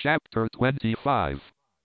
Chapter 25.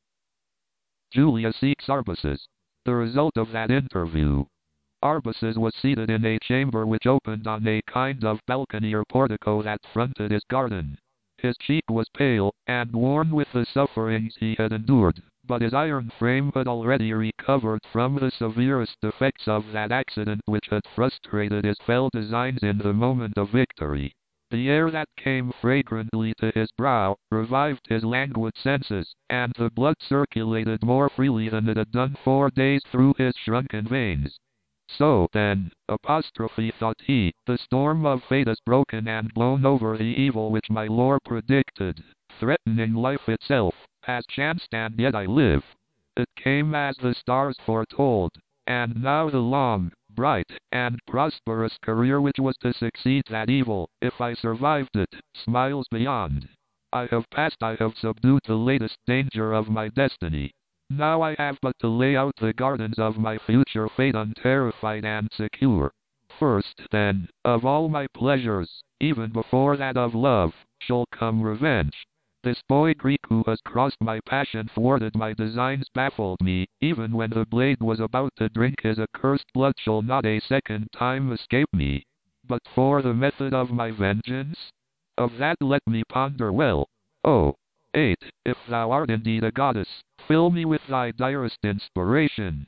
Julia seeks Arbaces. The result of that interview. Arbaces was seated in a chamber which opened on a kind of balcony or portico that fronted his garden. His cheek was pale, and worn with the sufferings he had endured, but his iron frame had already recovered from the severest effects of that accident which had frustrated his fell designs in the moment of victory. The air that came fragrantly to his brow revived his languid senses, and the blood circulated more freely than it had done 4 days through his shrunken veins. So, then, thought he, the storm of fate has broken and blown over the evil which my lore predicted, threatening life itself, has chanced and yet I live. It came as the stars foretold, and now the long, bright, and prosperous career which was to succeed that evil, if I survived it, smiles beyond. I have subdued the latest danger of my destiny. Now I have but to lay out the gardens of my future fate unterrified and secure. First, then, of all my pleasures, even before that of love, shall come revenge. This boy Greek who has crossed my passion thwarted my designs baffled me, even when the blade was about to drink his accursed blood shall not a second time escape me. But for the method of my vengeance? Of that let me ponder well. Oh, 8. If thou art indeed a goddess, fill me with thy direst inspiration.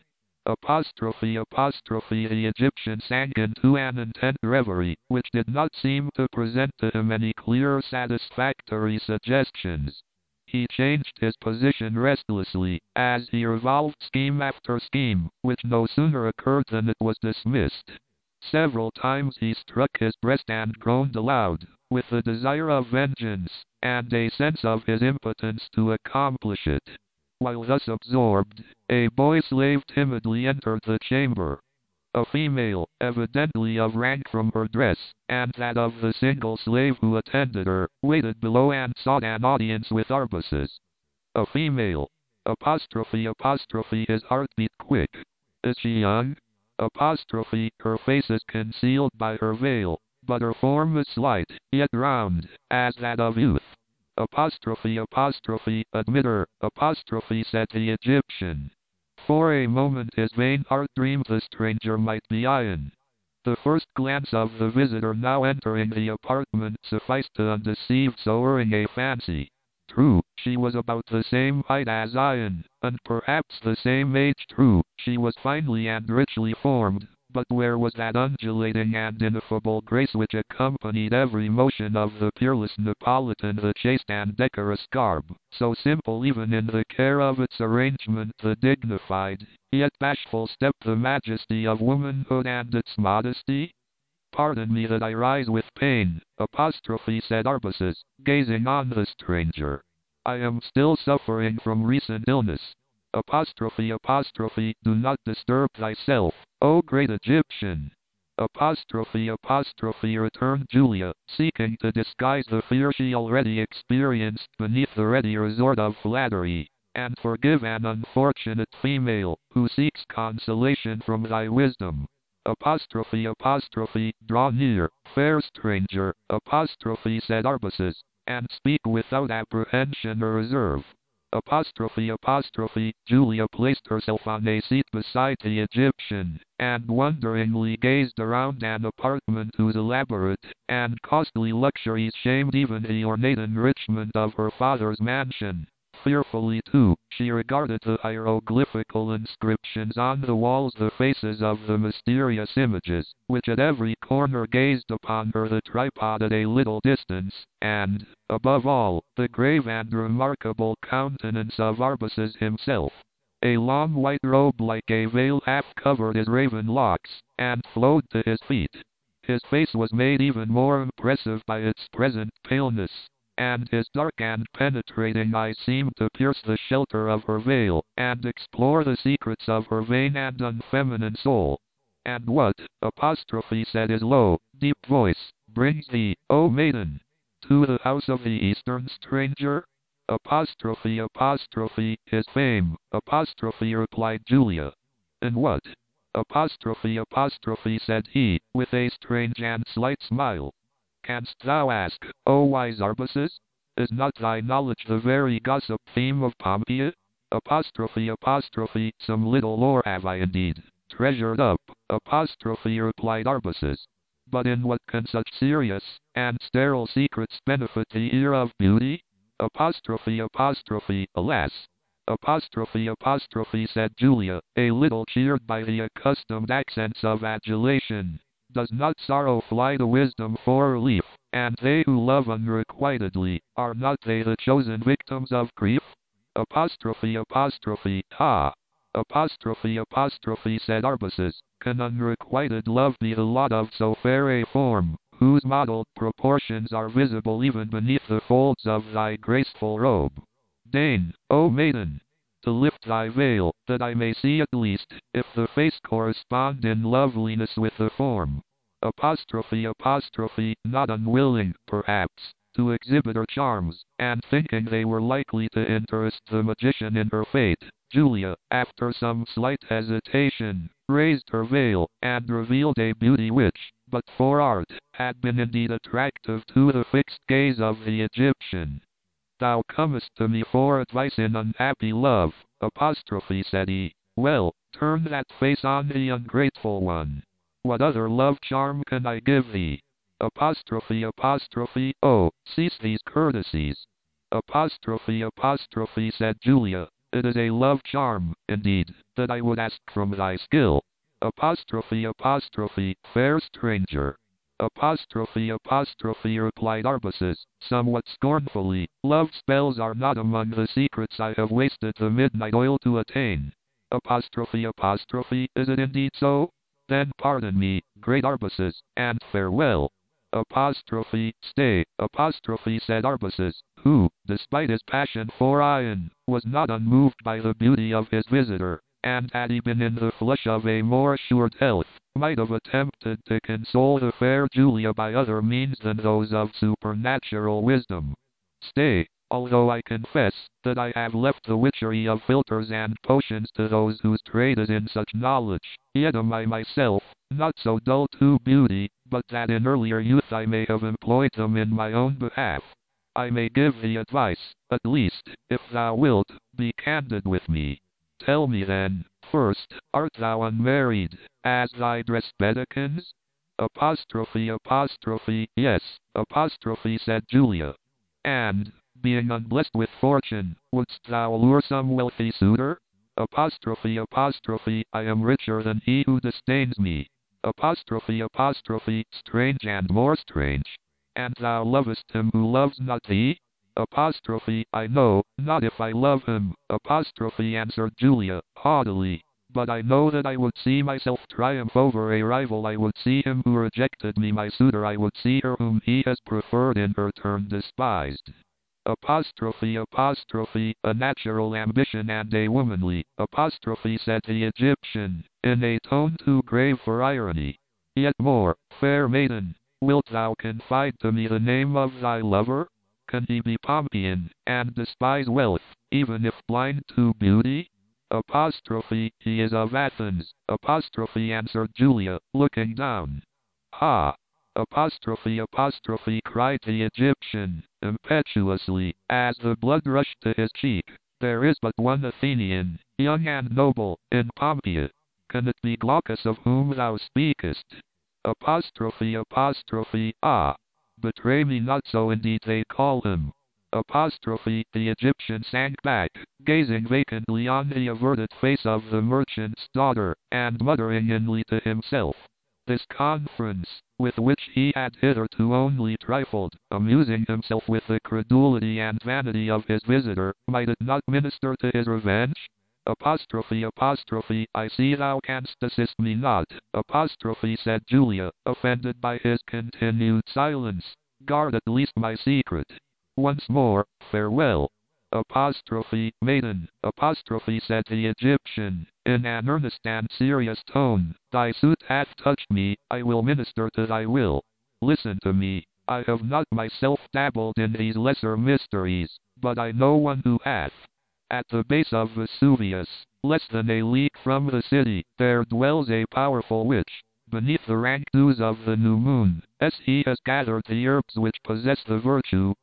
The Egyptian sank into an intent reverie, which did not seem to present to him any clear satisfactory suggestions. He changed his position restlessly, as he revolved scheme after scheme, which no sooner occurred than it was dismissed. Several times he struck his breast and groaned aloud, with the desire of vengeance, and a sense of his impotence to accomplish it. While thus absorbed, a boy slave timidly entered the chamber. A female, evidently of rank from her dress, and that of the single slave who attended her, waited below and sought an audience with Arbaces. A female. His heart beat quick. Is she young? Her face is concealed by her veil, but her form is slight, yet round, as that of youth. Admit her, said the Egyptian. For a moment his vain heart dreamed the stranger might be Ion. The first glance of the visitor now entering the apartment sufficed to undeceive so erring a fancy. True, she was about the same height as Ion, and perhaps the same age. True, she was finely and richly formed, but where was that undulating and ineffable grace which accompanied every motion of the peerless Neapolitan, the chaste and decorous garb, so simple even in the care of its arrangement, the dignified, yet bashful step, the majesty of womanhood and its modesty? Pardon me that I rise with pain, said Arbaces, gazing on the stranger. I am still suffering from recent illness. Do not disturb thyself, O great Egyptian. Returned Julia, seeking to disguise the fear she already experienced beneath the ready resort of flattery, and forgive an unfortunate female, who seeks consolation from thy wisdom. Draw near, fair stranger, said Arbaces, and speak without apprehension or reserve. Julia placed herself on a seat beside the Egyptian, and wonderingly gazed around an apartment whose elaborate and costly luxuries shamed even the ornate enrichment of her father's mansion. Fearfully, too, she regarded the hieroglyphical inscriptions on the walls, the faces of the mysterious images, which at every corner gazed upon her, the tripod at a little distance, and, above all, the grave and remarkable countenance of Arbaces himself. A long white robe like a veil half covered his raven locks, and flowed to his feet. His face was made even more impressive by its present paleness, and his dark and penetrating eyes seemed to pierce the shelter of her veil, and explore the secrets of her vain and unfeminine soul. And what, said his low, deep voice, brings thee, O maiden, to the house of the Eastern stranger? His fame, replied Julia. And what? Said he, with a strange and slight smile. Canst thou ask, O wise Arbaces? Is not thy knowledge the very gossip theme of Pompeia? Apostrophe, apostrophe, some little lore have I indeed treasured up, apostrophe, replied Arbaces. But in what can such serious and sterile secrets benefit the ear of beauty? Apostrophe, apostrophe, alas! Apostrophe, apostrophe, said Julia, a little cheered by the accustomed accents of adulation. Does not sorrow fly to wisdom for relief? And they who love unrequitedly, are not they the chosen victims of grief? Apostrophe, apostrophe, ha! Apostrophe, apostrophe, said Arbaces, can unrequited love be the lot of so fair a form, whose modeled proportions are visible even beneath the folds of thy graceful robe? Deign, O maiden, to lift thy veil, that I may see at least, if the face correspond in loveliness with the form. Apostrophe, apostrophe, not unwilling, perhaps, to exhibit her charms, and thinking they were likely to interest the magician in her fate, Julia, after some slight hesitation, raised her veil, and revealed a beauty which, but for art, had been indeed attractive to the fixed gaze of the Egyptian. Thou comest to me for advice in unhappy love, apostrophe, said he. Well, turn that face on thee, ungrateful one. What other love charm can I give thee? Apostrophe, apostrophe, oh, cease these courtesies. Apostrophe, apostrophe, said Julia, it is a love charm, indeed, that I would ask from thy skill. Apostrophe, apostrophe, fair stranger. Apostrophe, apostrophe, replied Arbaces, somewhat scornfully, love spells are not among the secrets I have wasted the midnight oil to attain. Apostrophe, apostrophe, is it indeed so? Then pardon me, great Arbaces, and farewell. Apostrophe, stay, apostrophe, said Arbaces, who, despite his passion for Ion, was not unmoved by the beauty of his visitor, and had he been in the flush of a more assured health, might have attempted to console the fair Julia by other means than those of supernatural wisdom. Stay, although I confess that I have left the witchery of philters and potions to those whose trade is in such knowledge, yet am I myself not so dull to beauty, but that in earlier youth I may have employed them in my own behalf. I may give thee advice, at least, if thou wilt, be candid with me. Tell me then, first, art thou unmarried, as thy dress bedicons? Apostrophe, apostrophe, yes, apostrophe, said Julia. And, being unblessed with fortune, wouldst thou lure some wealthy suitor? Apostrophe, apostrophe, I am richer than he who disdains me. Apostrophe, apostrophe, strange and more strange. And thou lovest him who loves not thee? Apostrophe, I know not if I love him, apostrophe, answered Julia, haughtily. But I know that I would see myself triumph over a rival. I would see him who rejected me my suitor. I would see her whom he has preferred in her turn despised. Apostrophe, apostrophe, a natural ambition and a womanly, apostrophe, said the Egyptian, in a tone too grave for irony. Yet more, fair maiden, wilt thou confide to me the name of thy lover? Can he be Pompeian, and despise wealth, even if blind to beauty? Apostrophe, he is of Athens, apostrophe, answered Julia, looking down. Ha! Apostrophe, apostrophe, cried the Egyptian, impetuously, as the blood rushed to his cheek. There is but one Athenian, young and noble, in Pompeia. Can it be Glaucus of whom thou speakest? Apostrophe, apostrophe, ah! Betray me not, so indeed they call him. Apostrophe, the Egyptian sank back, gazing vacantly on the averted face of the merchant's daughter, and muttering inly to himself. This conference, with which he had hitherto only trifled, amusing himself with the credulity and vanity of his visitor, might it not minister to his revenge? Apostrophe, apostrophe, I see thou canst assist me not. Apostrophe, said Julia, offended by his continued silence. Guard at least my secret. Once more, farewell. Apostrophe, maiden, apostrophe, said the Egyptian, in an earnest and serious tone, thy suit hath touched me, I will minister to thy will. Listen to me, I have not myself dabbled in these lesser mysteries, but I know one who hath. At the base of Vesuvius, less than a league from the city, there dwells a powerful witch. Beneath the rank dews of the new moon, as he has gathered the herbs which possess the virtue,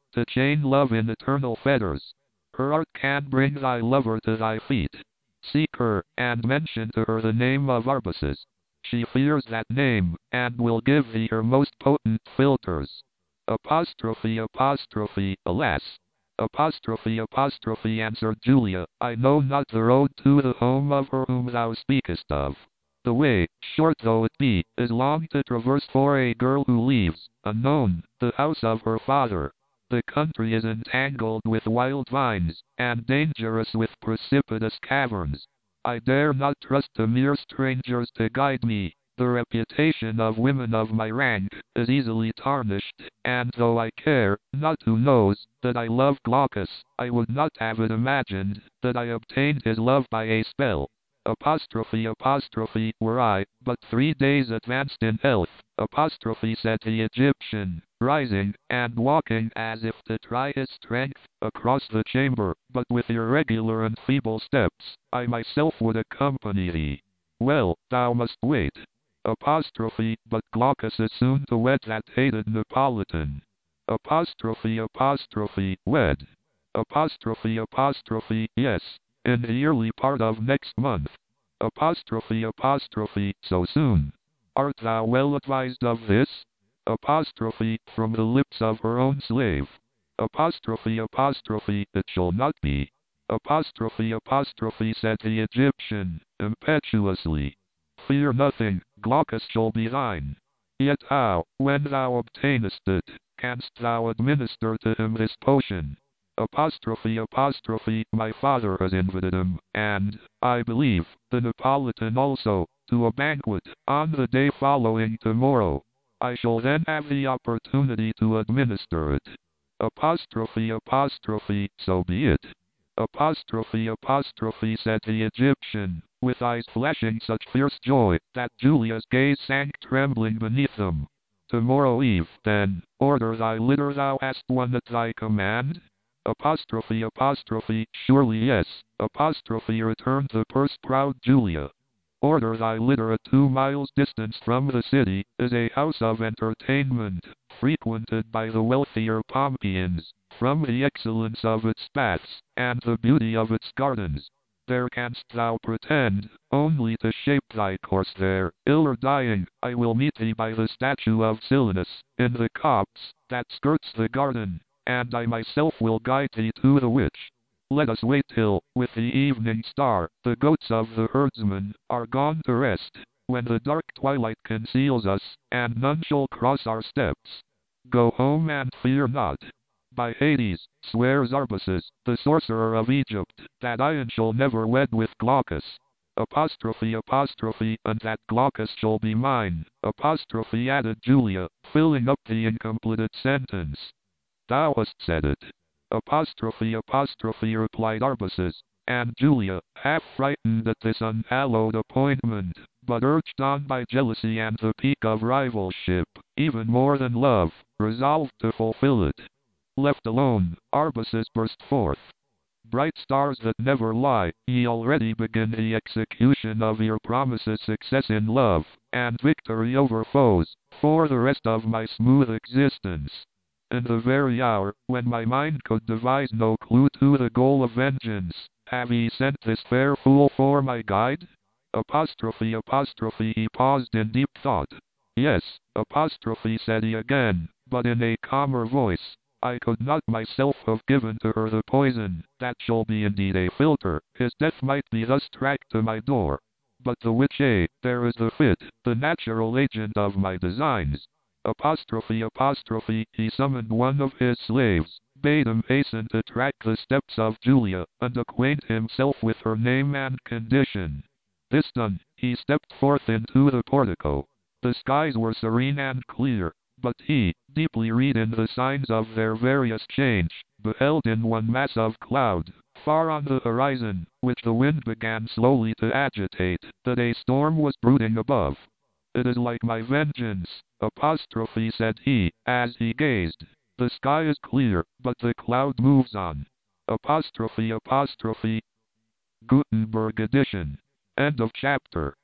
to chain love in eternal fetters. Her art can bring thy lover to thy feet. Seek her, and mention to her the name of Arbaces. She fears that name, and will give thee her most potent philters. Apostrophe, apostrophe, alas! Apostrophe, apostrophe, answered Julia, I know not the road to the home of her whom thou speakest of. The way, short though it be, is long to traverse for a girl who leaves, unknown, the house of her father. The country is entangled with wild vines, and dangerous with precipitous caverns. I dare not trust to mere strangers to guide me. The reputation of women of my rank is easily tarnished, and though I care not who knows that I love Glaucus, I would not have it imagined that I obtained his love by a spell. Apostrophe, apostrophe, were I but 3 days advanced in health, apostrophe, said the Egyptian, rising, and walking as if to try his strength, across the chamber, but with irregular and feeble steps, I myself would accompany thee. Well, thou must wait. Apostrophe, but Glaucus is soon to wed that hated Neapolitan. Apostrophe, apostrophe, wed. Apostrophe, apostrophe, yes, in the early part of next month. Apostrophe, apostrophe, so soon. Art thou well advised of this? Apostrophe, from the lips of her own slave. Apostrophe, apostrophe, it shall not be. Apostrophe, apostrophe, said the Egyptian, impetuously. Fear nothing, Glaucus shall be thine. Yet how, when thou obtainest it, canst thou administer to him this potion? Apostrophe, apostrophe, my father has invited him, and, I believe, the Neapolitan also, to a banquet, on the day following tomorrow. I shall then have the opportunity to administer it. Apostrophe, apostrophe, so be it. Apostrophe, apostrophe, said the Egyptian, with eyes flashing such fierce joy, that Julia's gaze sank trembling beneath them. Tomorrow eve, then, order thy litter, thou hast one at thy command? Apostrophe, apostrophe, surely yes. Apostrophe, returned the purse-proud Julia. Order thy litter at 2 miles distance from the city, is a house of entertainment, frequented by the wealthier Pompeians, from the excellence of its baths, and the beauty of its gardens. There canst thou pretend, only to shape thy course there, ill or dying. I will meet thee by the statue of Silenus, in the copse that skirts the garden, and I myself will guide thee to the witch. Let us wait till, with the evening star, the goats of the herdsman are gone to rest, when the dark twilight conceals us, and none shall cross our steps. Go home and fear not. By Hades, swears Arbaces, the sorcerer of Egypt, that I shall never wed with Glaucus. Apostrophe, apostrophe, and that Glaucus shall be mine. Apostrophe, added Julia, filling up the incompleted sentence. Thou hast said it. Apostrophe, apostrophe, replied Arbaces, and Julia, half frightened at this unhallowed appointment, but urged on by jealousy and the pique of rivalship, even more than love, resolved to fulfill it. Left alone, Arbaces burst forth. Bright stars that never lie, ye already begin the execution of your promises, success in love, and victory over foes, for the rest of my smooth existence. In the very hour, when my mind could devise no clue to the goal of vengeance, have ye sent this fair fool for my guide? Apostrophe, apostrophe, he paused in deep thought. Yes, apostrophe, said he again, but in a calmer voice. I could not myself have given to her the poison, that shall be indeed a philter, his death might be thus tracked to my door. But the witch, there is the fit, the natural agent of my designs. Apostrophe, apostrophe, he summoned one of his slaves, bade him hasten to track the steps of Julia, and acquaint himself with her name and condition. This done, he stepped forth into the portico. The skies were serene and clear, but he, deeply read in the signs of their various change, beheld in one mass of cloud, far on the horizon, which the wind began slowly to agitate, that a storm was brooding above. It is like my vengeance, apostrophe, said he, as he gazed. The sky is clear, but the cloud moves on. Apostrophe, apostrophe. Gutenberg edition. End of chapter.